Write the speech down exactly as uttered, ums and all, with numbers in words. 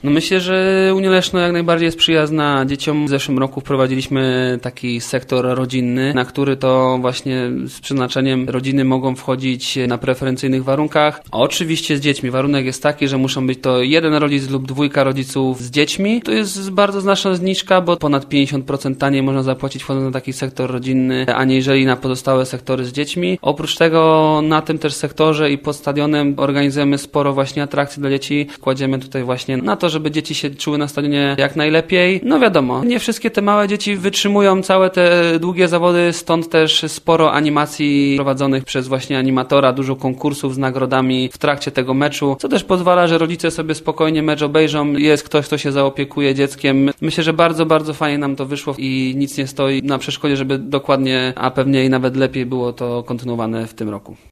No myślę, że Unia Leszno jak najbardziej jest przyjazna dzieciom. W zeszłym roku wprowadziliśmy taki sektor rodzinny, na który to właśnie z przeznaczeniem rodziny mogą wchodzić na preferencyjnych warunkach. Oczywiście z dziećmi. Warunek jest taki, że muszą być to jeden rodzic lub dwójka rodziców z dziećmi. To jest bardzo znaczna zniżka, bo ponad pięćdziesiąt procent taniej można zapłacić wchodząc na taki sektor rodzinny, aniżeli na pozostałe sektory z dziećmi. Oprócz tego na tym też sektorze i pod stadionem organizujemy sporo właśnie atrakcji dla dzieci. Kładziemy tutaj właśnie na to, żeby dzieci się czuły na stadionie jak najlepiej. No wiadomo, nie wszystkie te małe dzieci wytrzymują całe te długie zawody, stąd też sporo animacji prowadzonych przez właśnie animatora, dużo konkursów z nagrodami w trakcie tego meczu, co też pozwala, że rodzice sobie spokojnie mecz obejrzą. Jest ktoś, kto się zaopiekuje dzieckiem. Myślę, że bardzo, bardzo fajnie nam to wyszło i nic nie stoi na przeszkodzie, żeby dokładnie, a pewnie i nawet lepiej było to kontynuowane w tym roku.